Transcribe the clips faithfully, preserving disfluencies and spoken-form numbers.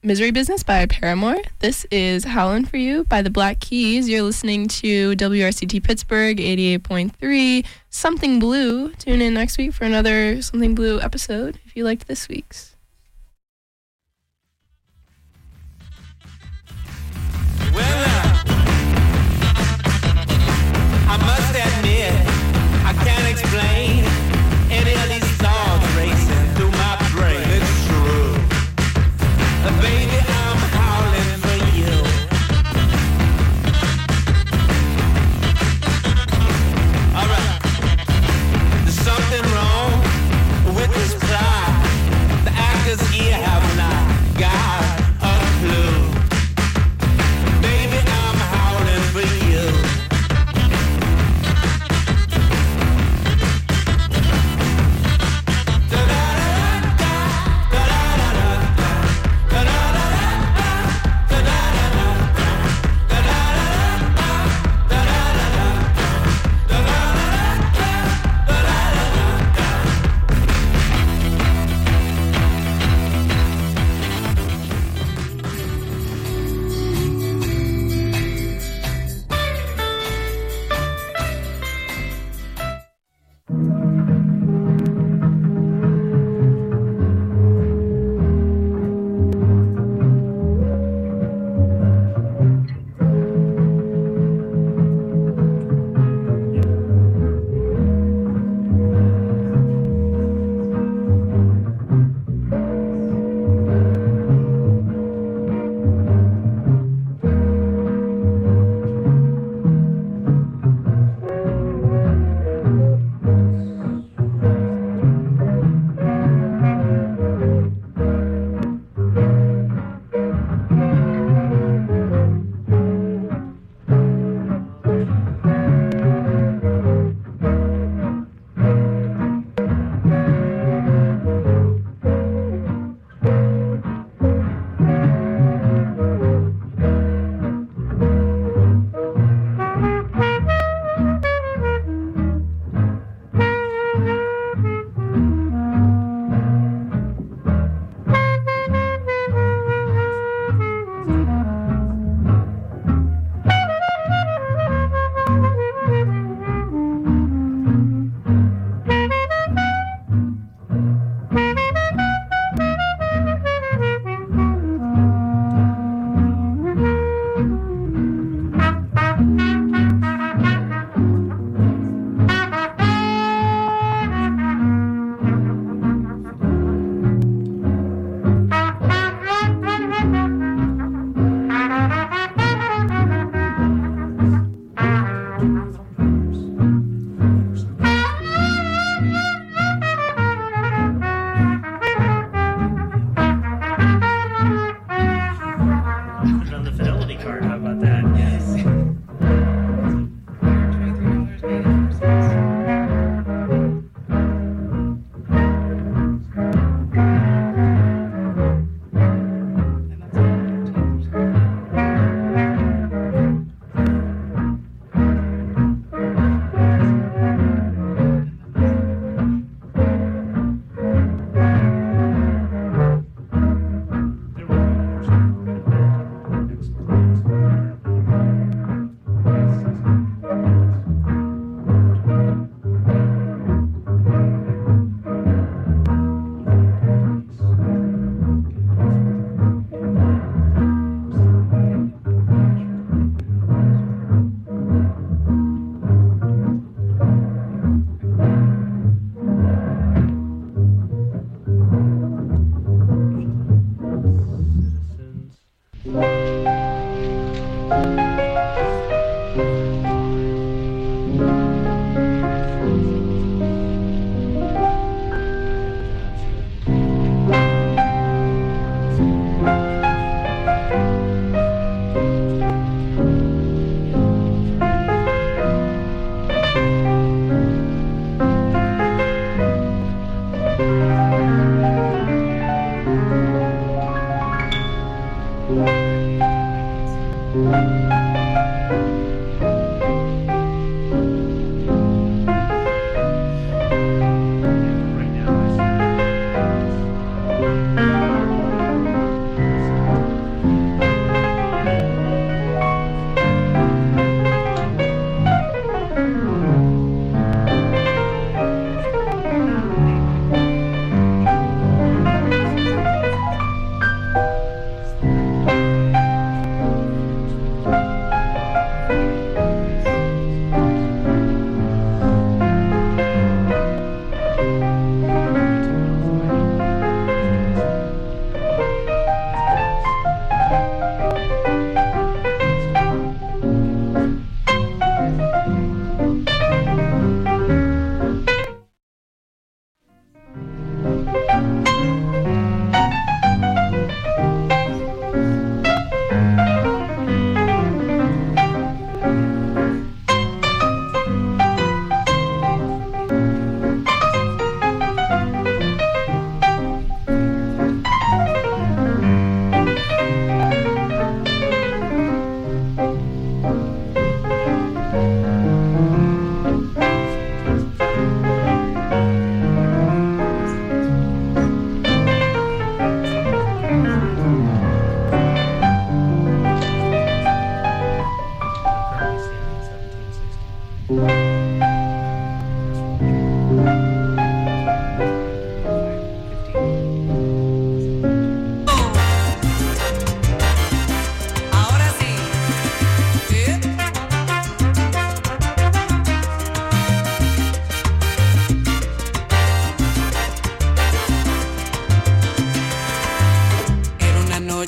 Misery Business by Paramore. This is Howlin' For You by the Black Keys. You're listening to W R C T Pittsburgh eighty-eight point three, Something Blue. Tune in next week for another Something Blue episode if you liked this week's. Well, uh, I must admit, I can't explain any of these thoughts racing through my brain. It's true. Uh, baby, I'm howling for you. All right. There's something wrong with this plot. The actors here have not got a clue. Baby, I'm howling for you. Da-da-da-da, da-da-da-da, da-da-da-da.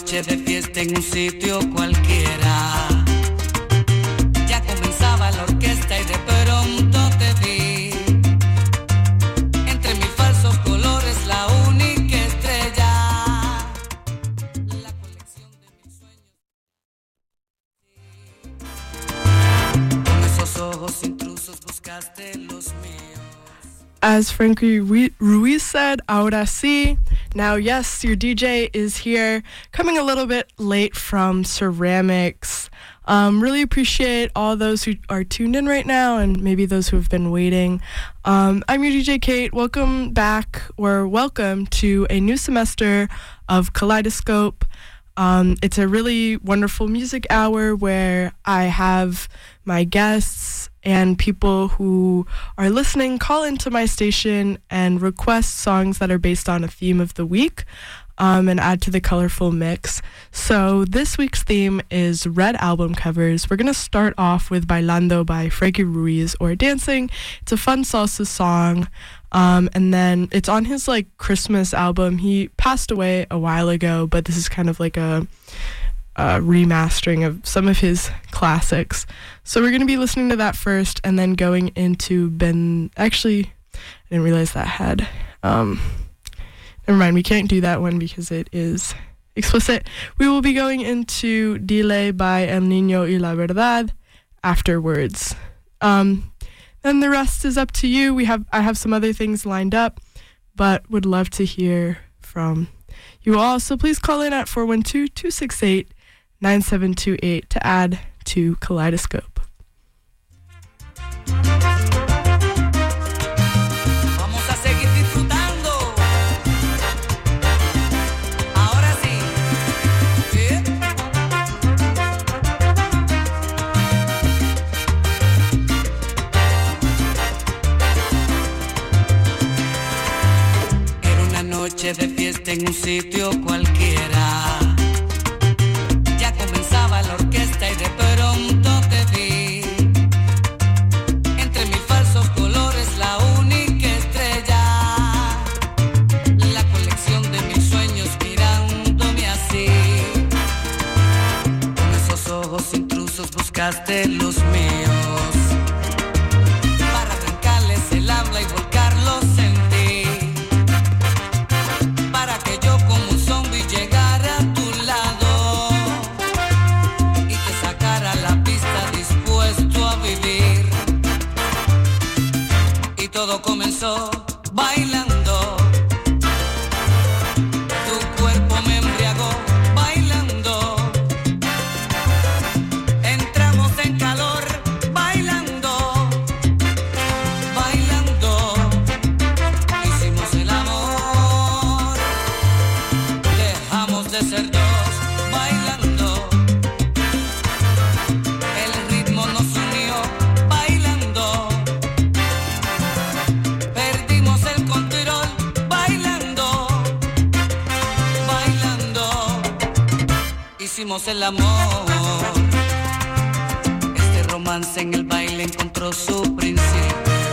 noche de fiesta en un sitio cualquiera. Ya comenzaba la orquesta y de pronto te vi. Entre mis falsos colores la única estrella. La colección de mis sueños. Con esos ojos intrusos buscaste los míos. As Frankie Ruiz said, ahora sí. Now, yes, your D J is here, coming a little bit late from Ceramics. Um, really appreciate all those who are tuned in right now and maybe those who have been waiting. Um, I'm your D J, Kate. Welcome back, or welcome to a new semester of Kaleidoscope. Um, it's a really wonderful music hour where I have my guests and people who are listening call into my station and request songs that are based on a theme of the week um, and add to the colorful mix. So this week's theme is red album covers. We're going to start off with Bailando by Frankie Ruiz, or Dancing. It's a fun salsa song. Um, and then it's on his like Christmas album. He passed away a while ago, but this is kind of like a Uh, remastering of some of his classics. So we're going to be listening to that first and then going into Ben... Actually, I didn't realize that had... Um, never mind, we can't do that one because it is explicit. We will be going into Dile by El Niño y la Verdad afterwards. Um, then the rest is up to you. We have I have some other things lined up, but would love to hear from you all. So please call in at four one two, two six eight, nine seven two eight to add to Kaleidoscope. Vamos a seguir disfrutando. Ahora sí. ¿Sí? Era una noche de fiesta en un sitio cualquiera. La orquesta y de pronto te vi. Entre mis falsos colores la única estrella. La colección de mis sueños mirándome así. Con esos ojos intrusos buscaste los míos, para arrancarles el habla y volcarlos en ti, para que yo como un zombie llegara a tu lado. Todo comenzó bailando. Tu cuerpo me embriagó bailando. Entramos en calor bailando. Bailando. Hicimos el amor. Dejamos de ser dos bailando. El ritmo nos unió bailando. Hicimos el amor. Este romance en el baile encontró su principio,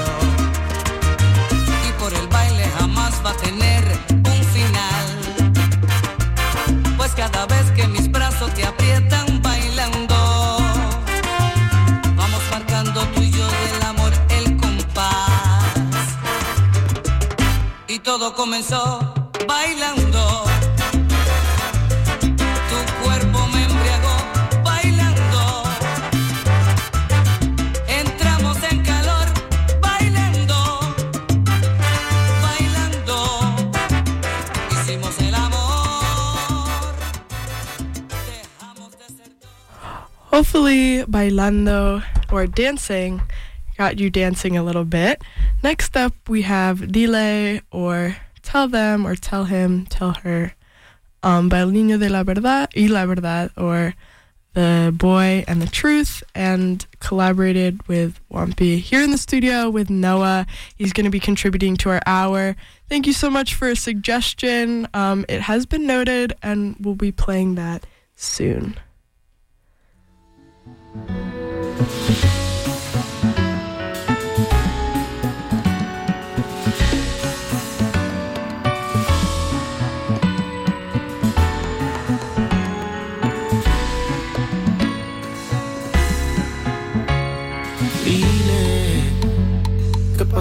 y por el baile jamás va a tener un final, pues cada vez que mis brazos te aprietan bailando, vamos marcando tú y yo del amor el compás. Y todo comenzó bailando. Hopefully Bailando, or Dancing, got you dancing a little bit. Next up we have Dile, or Tell Them, or Tell Him, Tell Her, um, by El Niño de la Verdad y la Verdad, or The Boy and the Truth, and collaborated with Wampy here in the studio with Noah. He's going to be contributing to our hour. Thank you so much for a suggestion. Um, it has been noted, and we'll be playing that soon.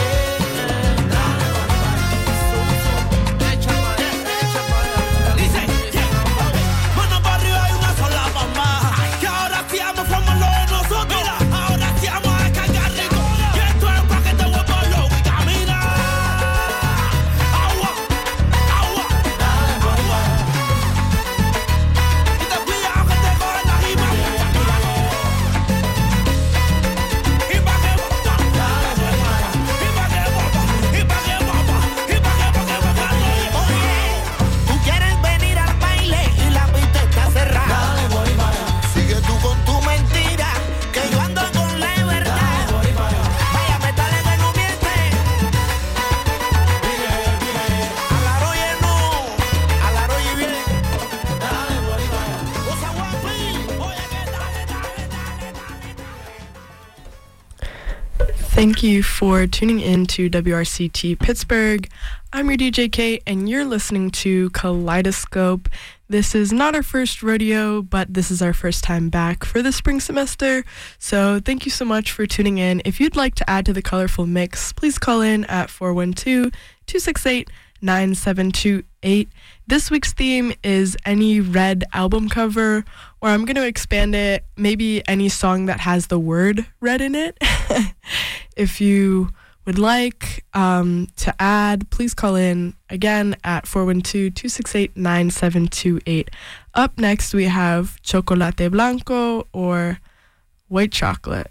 Thank you for tuning in to W R C T Pittsburgh. I'm your D J Kate, and you're listening to Kaleidoscope. This is not our first rodeo, but this is our first time back for the spring semester. So thank you so much for tuning in. If you'd like to add to the colorful mix, please call in at four one two, two six eight, nine seven two eight. This week's theme is any Red album cover, or I'm going to expand it, maybe any song that has the word Red in it. If you would like um, to add, please call in again at four one two, two six eight, nine seven two eight. Up next, we have Chocolate Blanco or White Chocolate.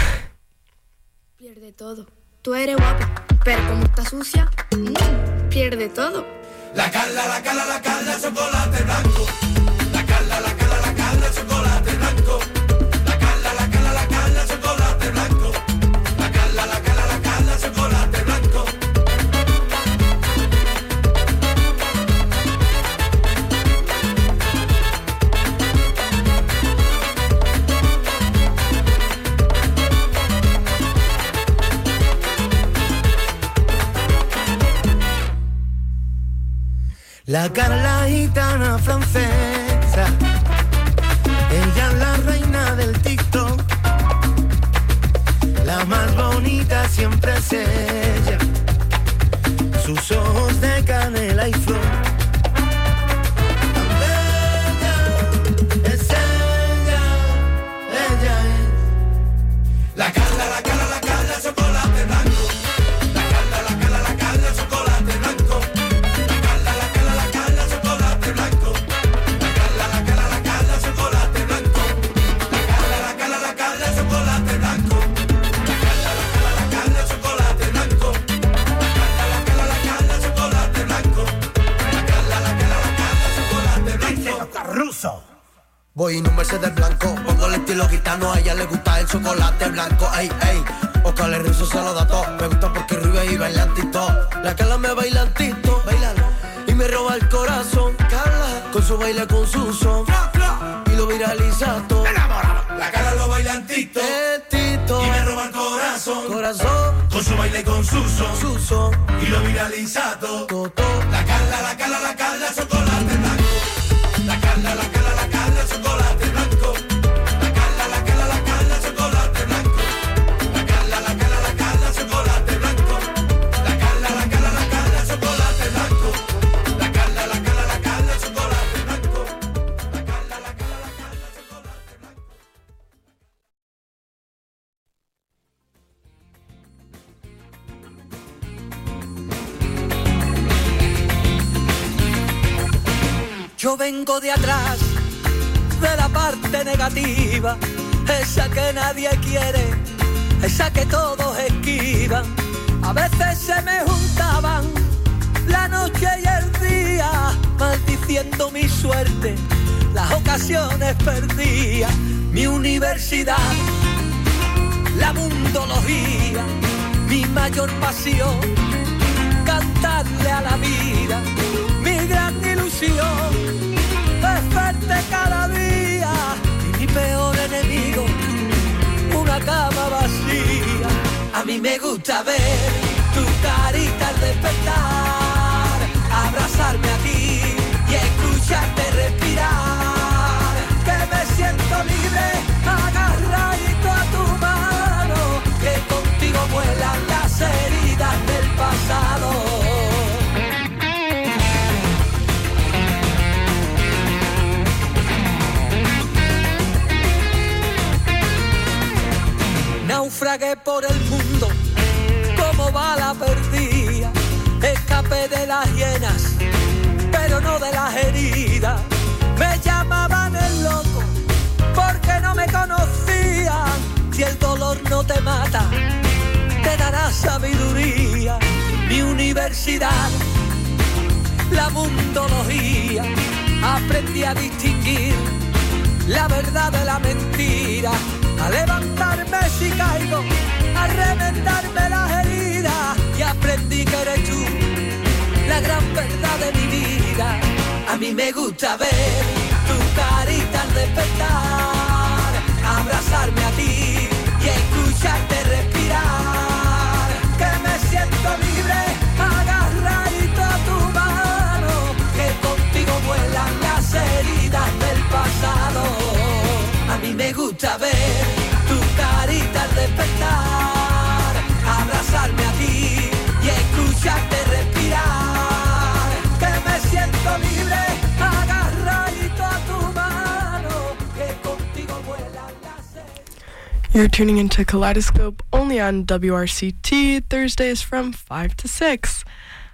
Pierde todo. Tú eres guapa, pero como está sucia, mm, pierde todo. La Carla, la Carla, la Carla, chocolate blanco. La Carla, la Carla, la Carla, chocolate blanco. La Carla, la Carla, la Carla, chocolate blanco. La Carla, la Carla, la Carla, chocolate blanco. La Carla gitana francesa princesa. Ella es la reina del TikTok. La más bonita siempre es ella. Sus ojos de canela y flor. Tan bella es ella. Ella es la Carla, la Carla, la Carla, chocolate blanco. La Carla, la Carla, la Carla, chocolate blanco. La Carla, la Carla, la Carla, chocolate blanco. La Carla, la Carla, la Carla, chocolate blanco. La Carla, la Carla, la Carla, chocolate blanco. La Carla, la Carla, la Carla, chocolate blanco. La Carla, la Carla, la Carla, chocolate blanco. La Carla, la Carla, la Carla, chocolate blanco. Caruso. Voy en un Mercedes blanco, pongo el estilo gitano, a ella le gusta el chocolate blanco, ey, ey. Oscar el Rizzo se lo da todo, me gusta porque rubia y bailantito. La Carla me bailantito, bailalo, y me roba el corazón. Carla, con su baile, con su son, y lo viraliza todo. Enamorado. La Carla lo bailantito, Tito, y me roba el corazón, corazón, con su baile, con su son, su son, y lo viraliza todo. todo. La Carla, la Carla, la Carla, chocolate blanco. La Carla, la Carla, la Carla, chocolate blanco. La Carla, la Carla, la Carla, chocolate blanco. La Carla, la Carla, la Carla, chocolate blanco. La Carla, la Carla, la Carla, chocolate blanco. La Carla, la Carla, la Carla, chocolate blanco. La Carla, la Carla, la Carla, chocolate blanco. Yo vengo de atrás, de la parte negativa, esa que nadie quiere, esa que todos esquivan. A veces se me juntaban la noche y el día, maldiciendo mi suerte, las ocasiones perdía. Mi universidad, la mundología, mi mayor pasión, cantarle a la vida, mi gran ilusión es verte cada día. Y mi peor enemigo, una cama vacía. A mí me gusta ver tu carita al despertar, abrazarme a ti y escucharte respirar. Que me siento libre, agarradito a tu mano, que contigo vuelan las heridas del pasado. Naufragué por el mundo como bala perdida, escapé de las hienas, pero no de las heridas. Me llamaban el loco porque no me conocían. Si el dolor no te mata, te dará sabiduría. Mi universidad, la mundología, aprendí a distinguir la verdad de la mentira. A levantarme si caigo, a reventarme las heridas, y aprendí que eres tú la gran verdad de mi vida. A mí me gusta ver tu carita al despertar, abrazarme a ti y escucharte respirar. Que me siento libre, agarradito a tu mano, que contigo vuelan las heridas del pasado. A mí me gusta ver tu carita al despertar, abrazarme a ti y escucharte respirar. Que me siento libre, agarradito a tu mano, que contigo vuelan las heridas. You're tuning into Kaleidoscope only on W R C T, Thursdays from five to six.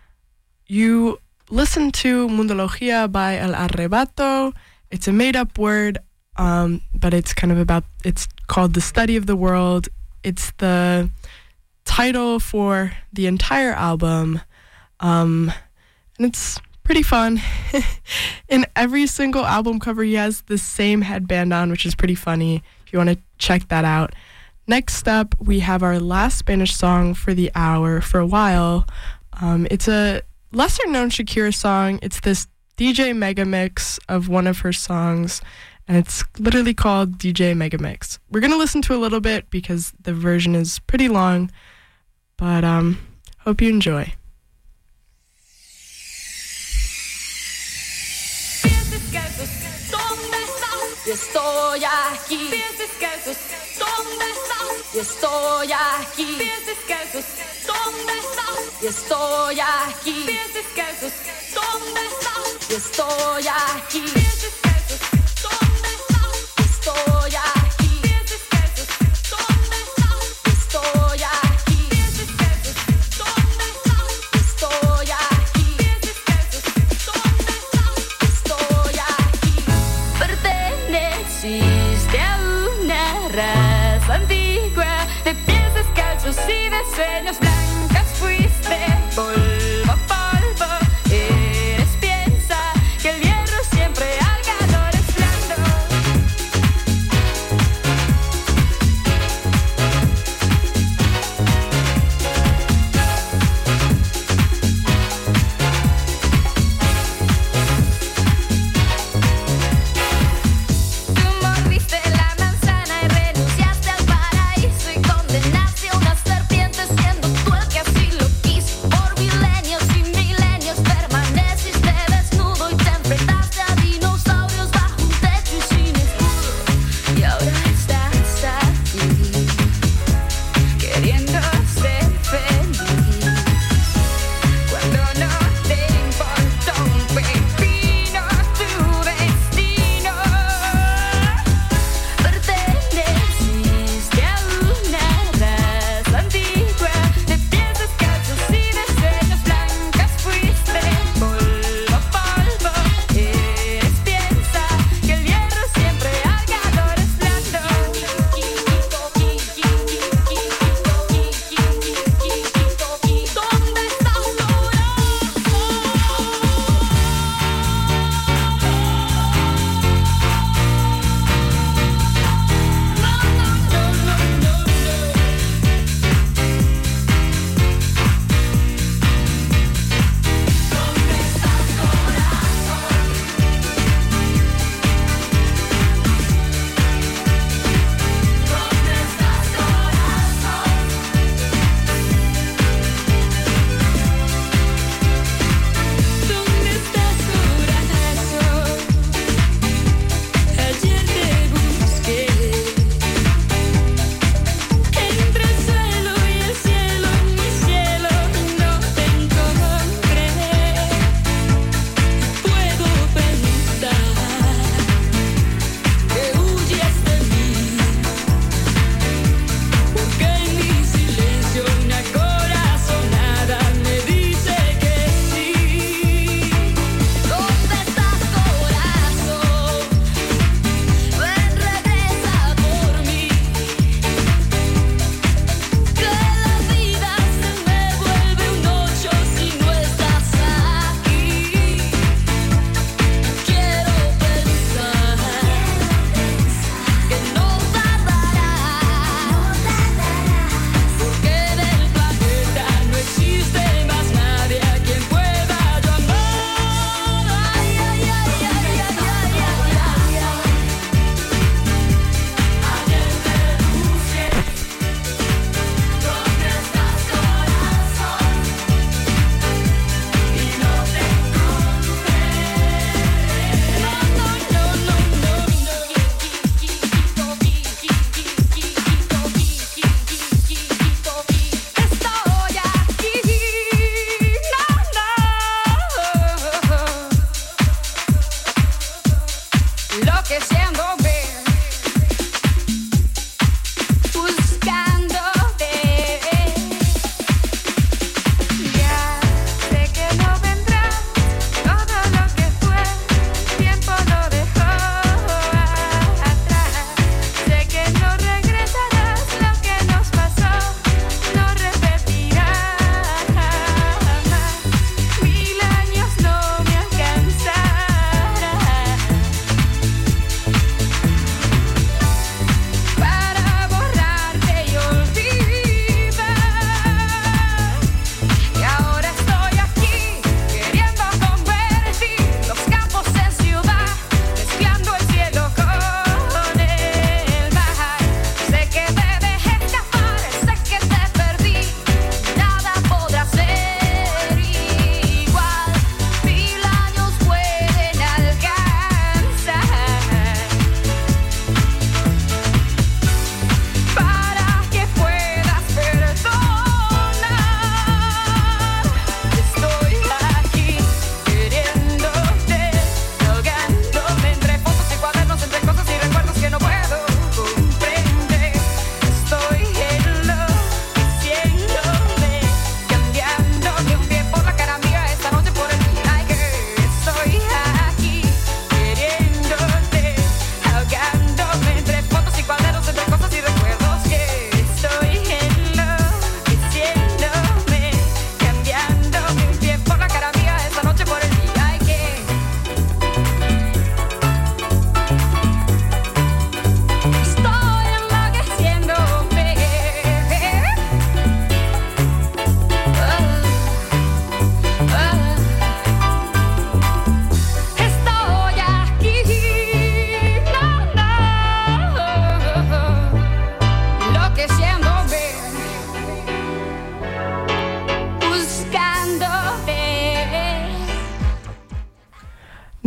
You listen to Mundología by El Arrebato. It's a made-up word. Um, but it's kind of about, it's called The Study of the World. It's the title for the entire album. Um, and it's pretty fun. In every single album cover, he has the same headband on, which is pretty funny if you want to check that out. Next up, we have our last Spanish song for the hour for a while. Um, it's a lesser known Shakira song. It's this D J mega mix of one of her songs. And it's literally called D J Megamix. We're going to listen to a little bit because the version is pretty long, but um, hope you enjoy. Piensas que eso es todo y estoy aquí. Pies descalzos, ¿dónde estás? Y estoy aquí. Pies descalzos, ¿dónde estás? Y estoy aquí. Pies descalzos, ¿dónde estás? Y estoy aquí. Pies descalzos, ¿dónde estás? Estoy aquí. Pies descalzos, ¿dónde estás? Estoy aquí. Pies descalzos, ¿dónde estás? Estoy aquí. Pies descalzos, ¿dónde estás? Estoy aquí. Perteneciste a una raza antigua de pies descalzos y de sueños blancas. Fuiste polvo, polvo. Eres piensa que el hierro siempre al ganador es blando. Tú mordiste la manzana y renunciaste al paraíso y condenaste a una serpiente siendo tú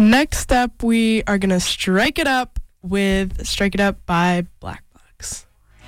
Next up, we are going to strike it up with Strike It Up by Black Box.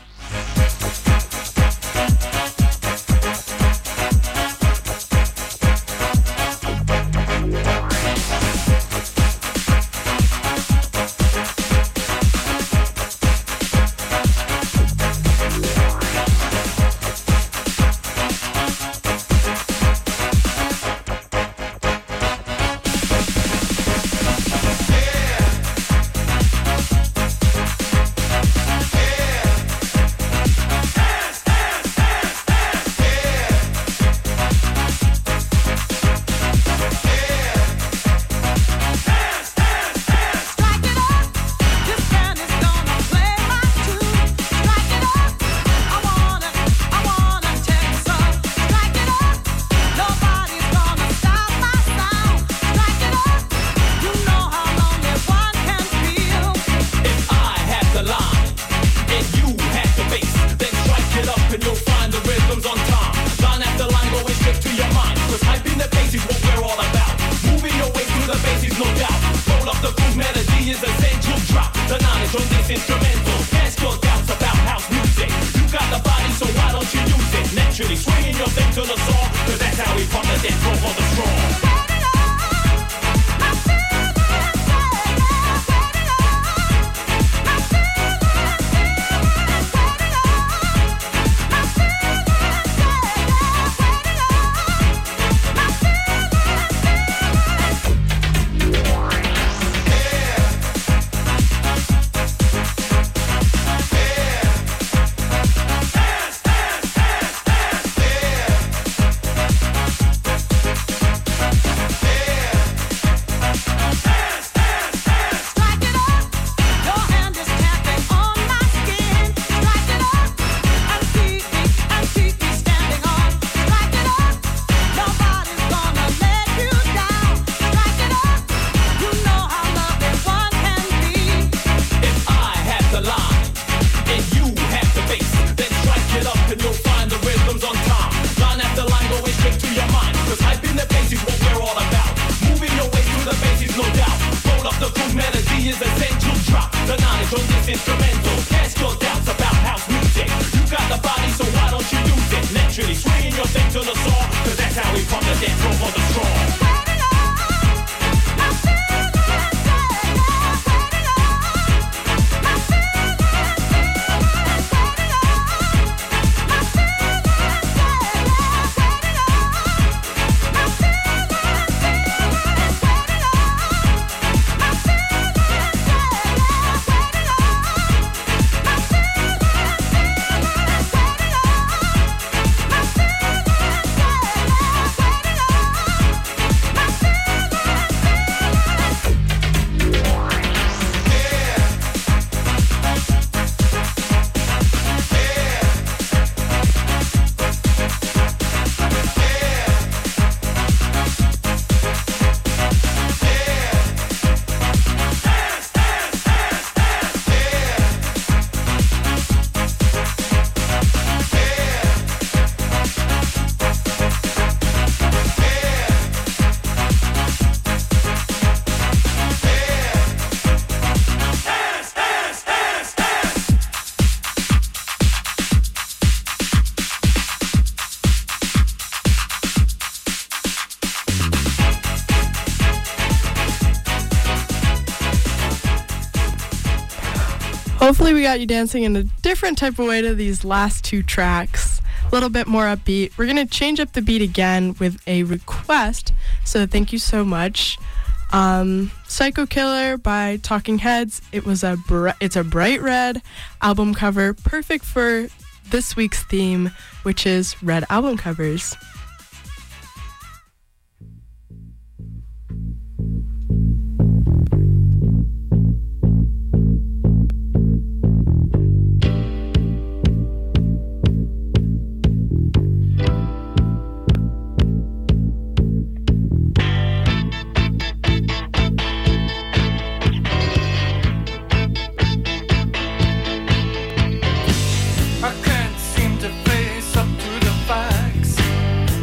Hopefully we got you dancing in a different type of way to these last two tracks. A little bit more upbeat. We're going to change up the beat again with a request. So thank you so much. Um, Psycho Killer by Talking Heads. It was a br- it's a bright red album cover, perfect for this week's theme, which is red album covers. I can't seem to face up to the facts.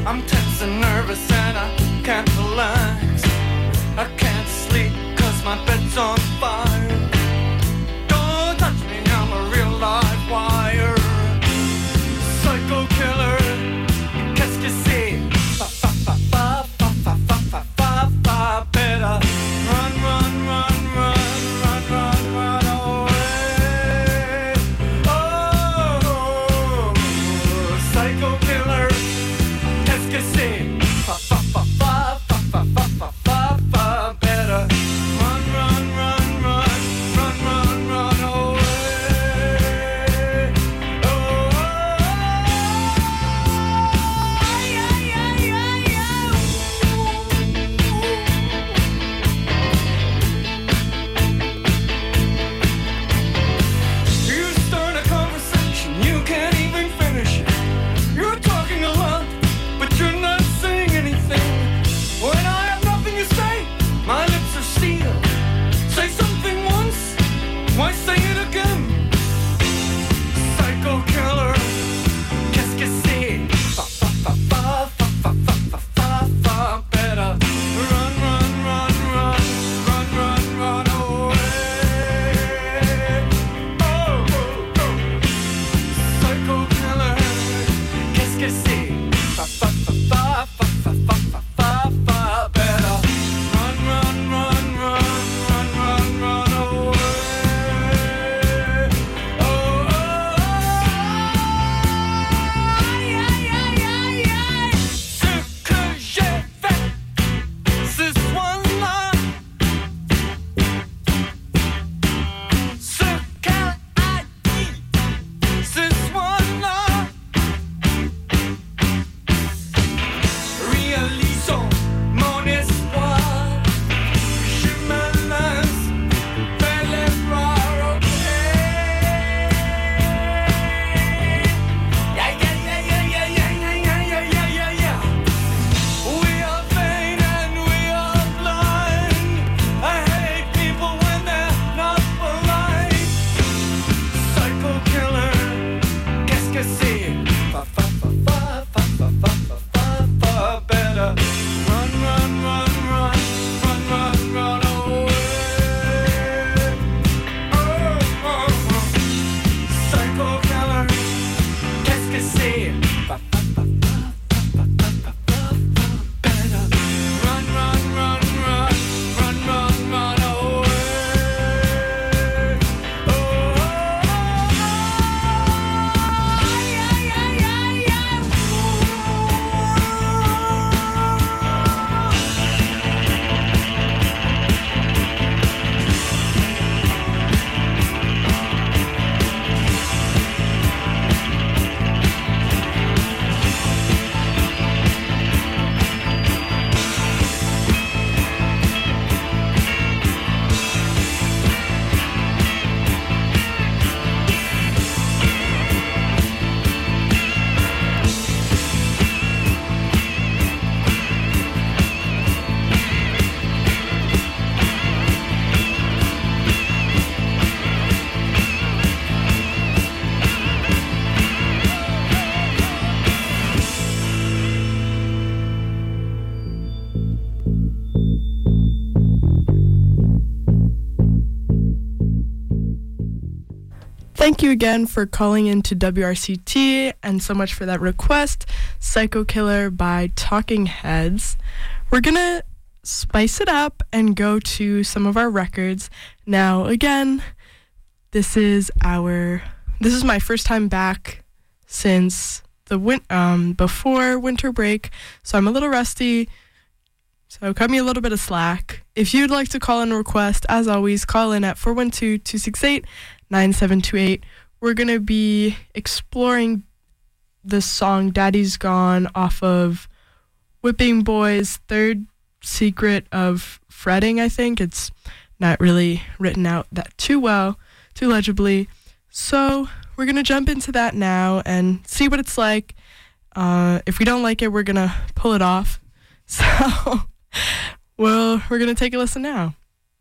Thank you again for calling into W R C T and so much for that request, Psycho Killer by Talking Heads. We're going to spice it up and go to some of our records. Now, again, this is our this is my first time back since the win- um before winter break, so I'm a little rusty. So cut me a little bit of slack. If you'd like to call in a request, as always, call in at four one two, two six eight, nine seven two eight. We're going to be exploring the song Daddy's Gone off of Whipping Boy's Third Secret of Fretting, I think. It's not really written out that too well, too legibly. So we're going to jump into that now and see what it's like. Uh, if we don't like it, we're going to pull it off. So... Well, we're going to take a listen now.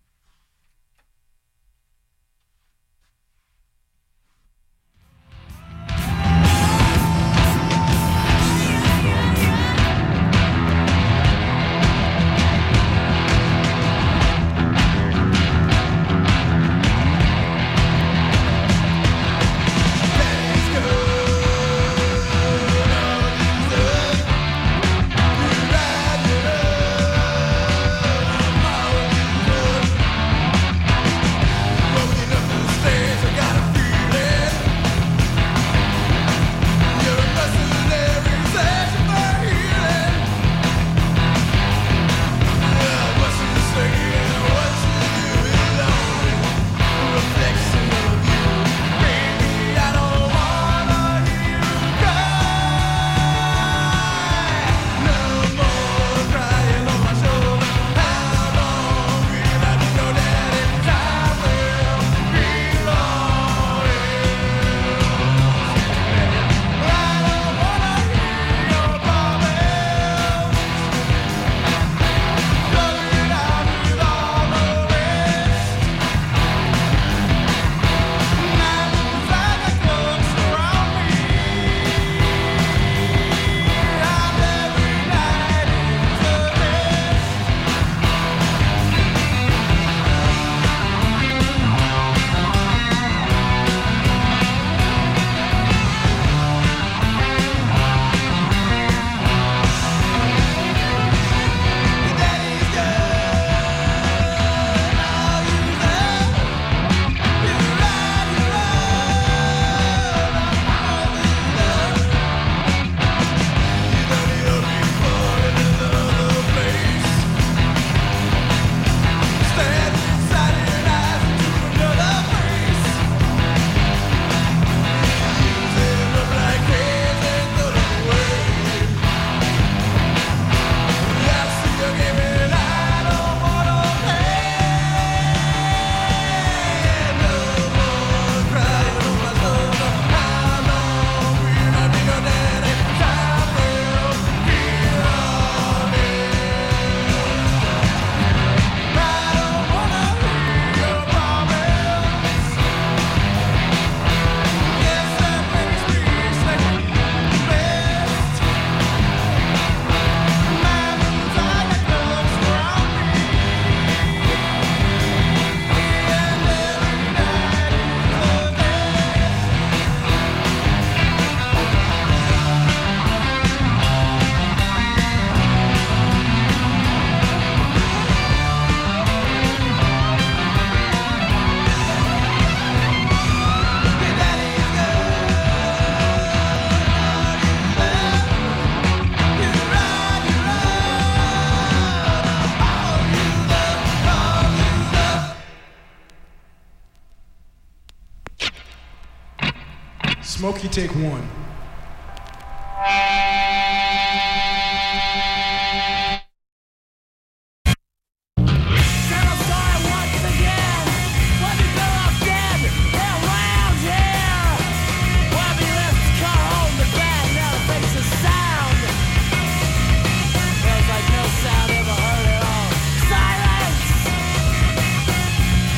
Smokey, take one.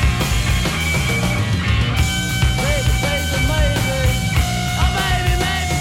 Baby, baby, maybe, oh baby, maybe.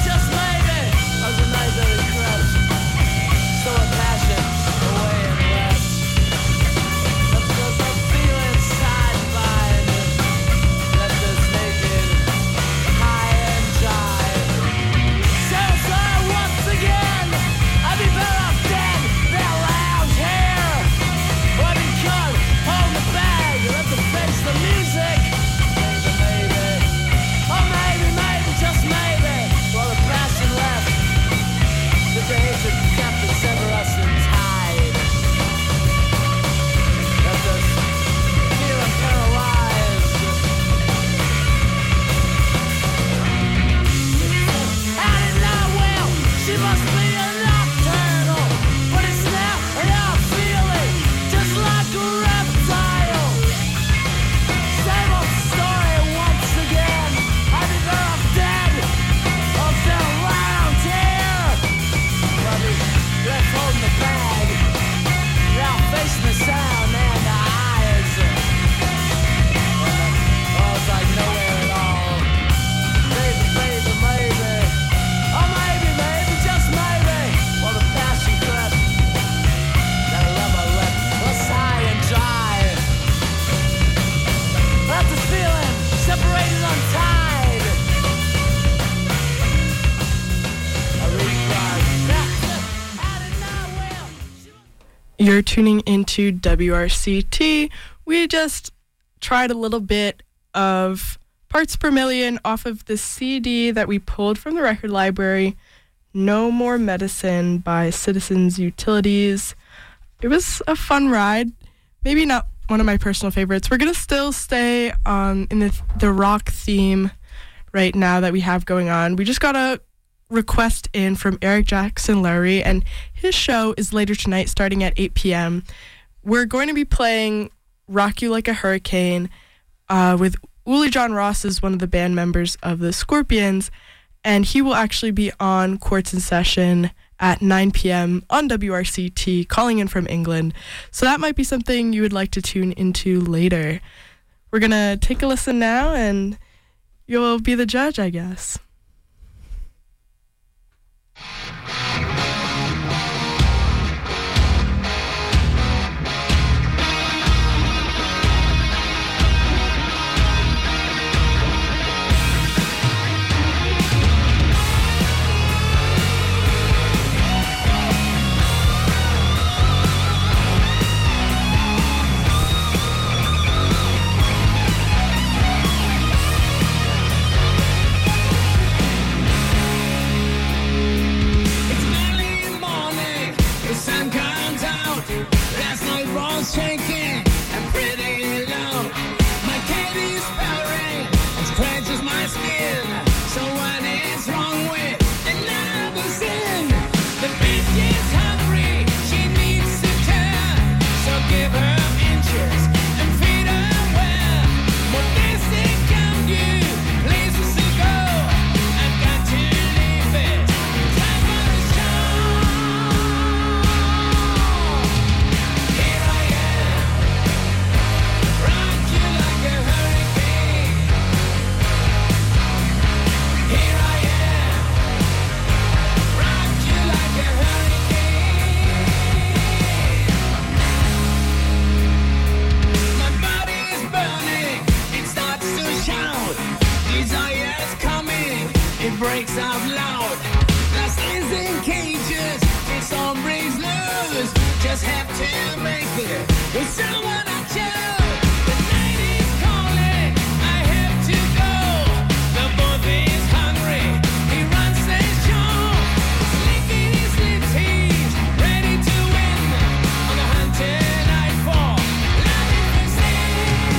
You're tuning into W R C T. We just tried a little bit of Parts Per Million off of the C D that we pulled from the record library, No More Medicine by Citizens Utilities. It was a fun ride. Maybe not one of my personal favorites. We're going to still stay um, in the, the rock theme right now that we have going on. We just got a request in from Eric Jackson Lowry, and his show is later tonight starting at eight p.m. We're going to be playing Rock You Like a Hurricane uh, with Uli John Ross is one of the band members of the Scorpions, and he will actually be on Quartz in Session at nine p.m. on W R C T, calling in from England. So that might be something you would like to tune into later. We're going to take a listen now, and you'll be the judge, I guess. Shaking and pretty low. My Katie's powering and scratches my skin. So what is wrong with another sin? The bitch is hungry, she needs to turn. So give her inches and feed her well. More this thing come you, places to go. I've got to leave it. Time for the show. Here I am. Rock you like a hurricane. Here I am. Rock you like a hurricane. My body is burning. It starts to shout. Desire's coming. It breaks out loud. Lost is in cages. It's all breaks loose. Just have to make it with someone I chose. The night is calling. I have to go. The boat is hungry. He runs the show. Licking his lips, he's ready to win. On the hunt tonight for life and sin.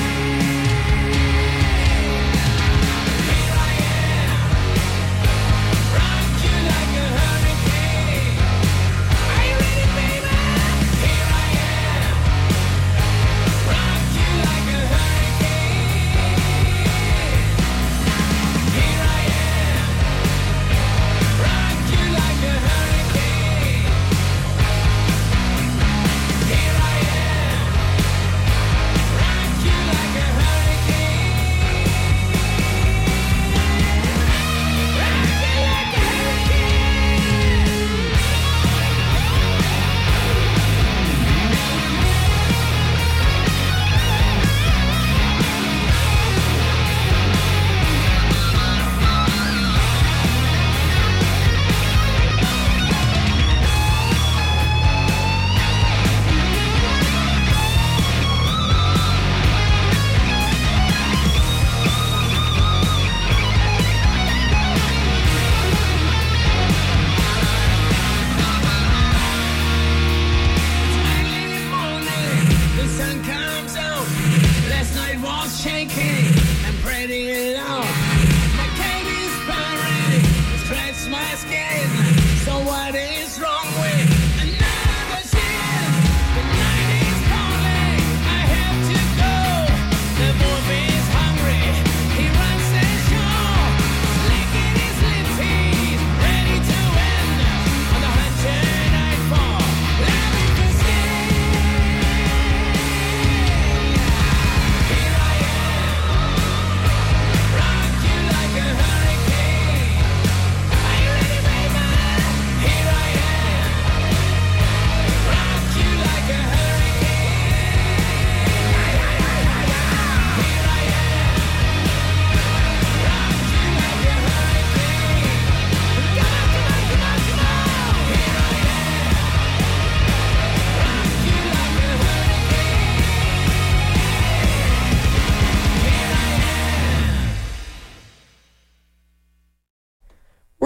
Here I am. Rock you like a hurricane. Are you ready, baby? Here I am.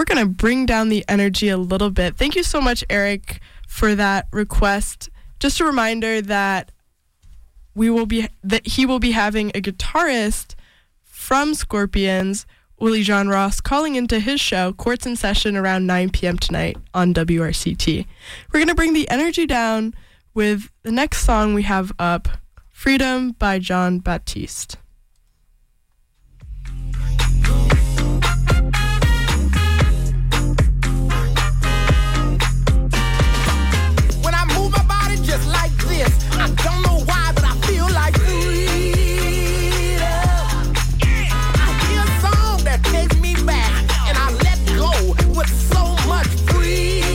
going to bring down the energy a little bit. Thank you so much, Eric, for that request. Just a reminder that we will be that he will be having a guitarist from Scorpions, Willie John Ross, calling into his show, Quartz in Session, around nine p.m. tonight on W R C T. We're going to bring the energy down with the next song we have up, Freedom by John Baptiste. When I move my body just like this, I don't know why, but I feel like freedom. I hear a song that takes me back, and I let go with so much freedom.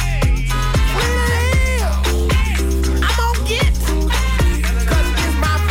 Freedom, I'm gonna get, 'cause it's my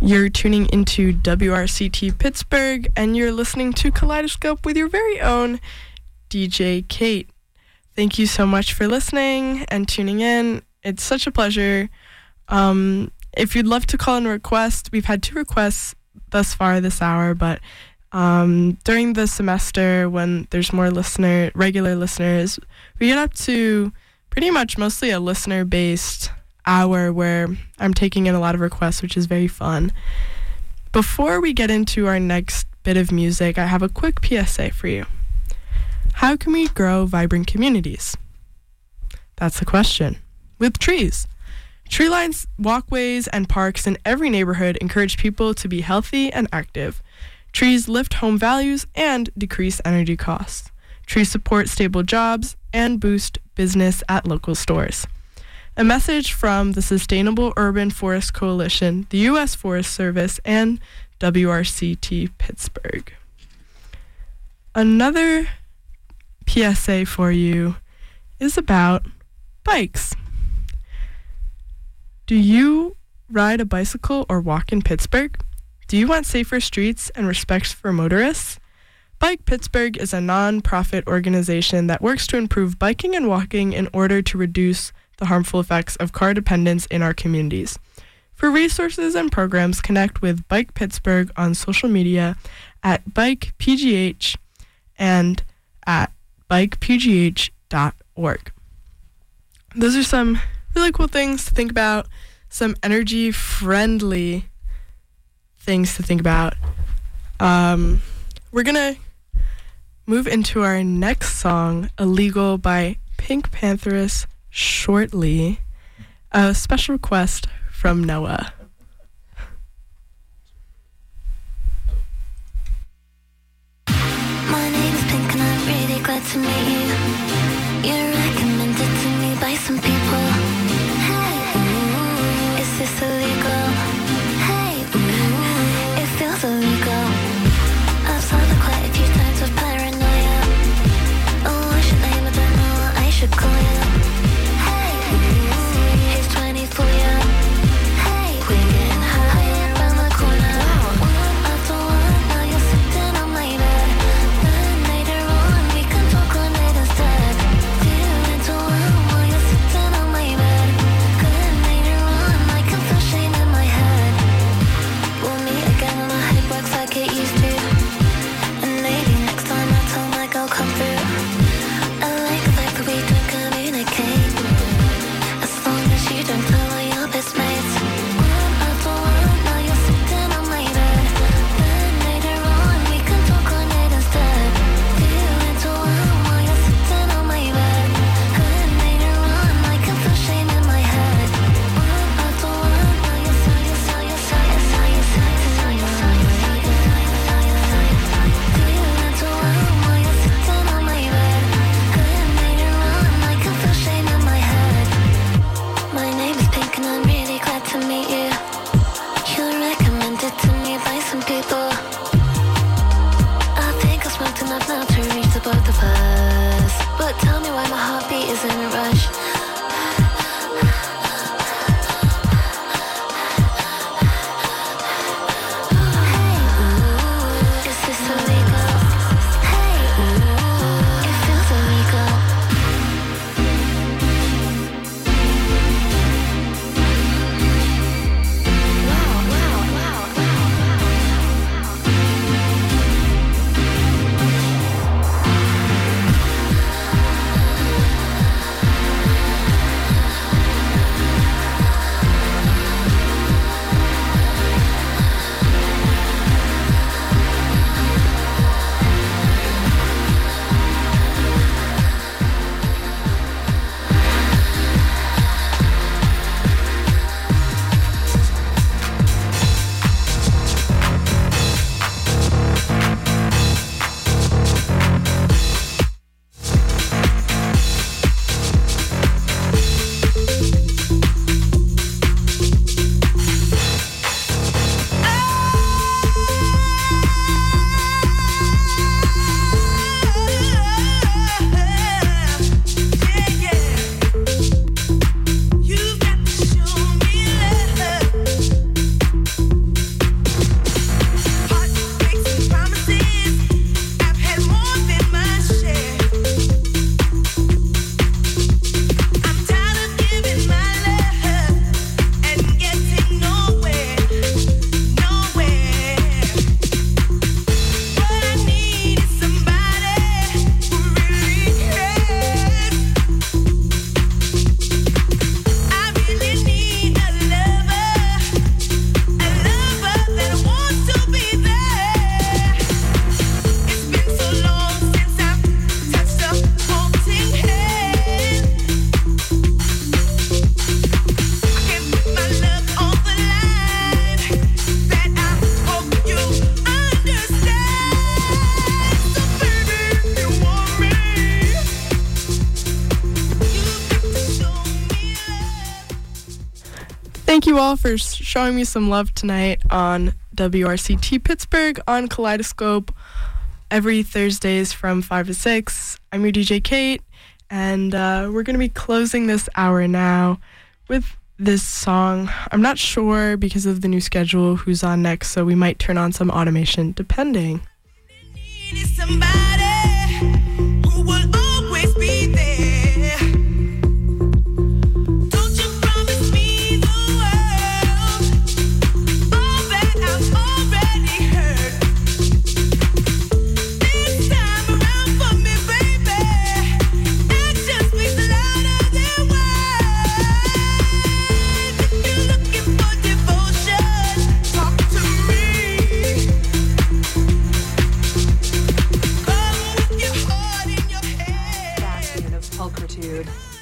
You're tuning into W R C T Pittsburgh, and you're listening to Kaleidoscope with your very own D J Kate. Thank you so much for listening and tuning in. It's such a pleasure. Um, if you'd love to call in a request, we've had two requests thus far this hour, but um, during the semester when there's more listener, regular listeners, we get up to pretty much mostly a listener-based hour where I'm taking in a lot of requests, which is very fun. Before we get into our next bit of music, I have a quick P S A for you. How can we grow vibrant communities? That's the question. With trees. Tree lines, walkways, and parks in every neighborhood encourage people to be healthy and active. Trees lift home values and decrease energy costs. Trees support stable jobs and boost business at local stores. A message from the Sustainable Urban Forest Coalition, the U S Forest Service, and W R C T Pittsburgh. Another P S A for you is about bikes. Do you ride a bicycle or walk in Pittsburgh? Do you want safer streets and respect for motorists? Bike Pittsburgh is a non-profit organization that works to improve biking and walking in order to reduce the harmful effects of car dependence in our communities. For resources and programs, connect with Bike Pittsburgh on social media at Bike P G H and at bike p g h dot org. Those are some really cool things to think about, some energy-friendly things to think about. Um, we're going to move into our next song, Illegal by Pink Pantheress, shortly. A special request from Noah. My name is Pink and I'm really glad to meet you. You're recommended to me by some people. Hey, ooh, is this illegal? Hey, ooh, it feels illegal. I've saw it quite a few times with paranoia. Oh, what's your name? I don't know what I should call you. Here's twenty for you. Hey, we're getting higher around the corner. One after one, now you're sitting on my bed. Then later on, we can talk on it instead. Two into one, while you're sitting on my bed. Then later on, I can feel shame in my head. We'll meet again when my head works like it used to. And maybe next time I'll tell my girl come through. I like the fact that we don't communicate. As long as you don't tell all your best mates. One after one, now you're sitting on my bed. Then later on, we can talk on it instead. Two into one, while you're sitting on my bed. Then later on, I can feel shame in my head. One after one, now you're so, you're so, you're so, you're so, you're so, you're so, you're so, you're so, you're so, you're so, you're so. Two into one, while you're sitting on my bed. Then later on, I can feel shame in my head. My name is Pink and I'm really glad to meet you. You're recommended to me by some people. I think I've smoked enough now to reach the both of us. But tell me why my heartbeat is in a rush. Hey, ooh, is this illegal? Hey, ooh, it feels illegal. Wow, wow, wow, wow, wow. thank you all for showing me some love tonight on W R C T Pittsburgh on Kaleidoscope every Thursdays from five to six. I'm your D J Kate, and uh, we're going to be closing this hour now with this song. I'm not sure because of the new schedule who's on next, so we might turn on some automation depending. Somebody who will always be there. Don't you promise me the world, all that I've already heard. This time around for me, baby, action speaks louder than words. If you're looking for devotion, talk to me. Bastion of pulchritude.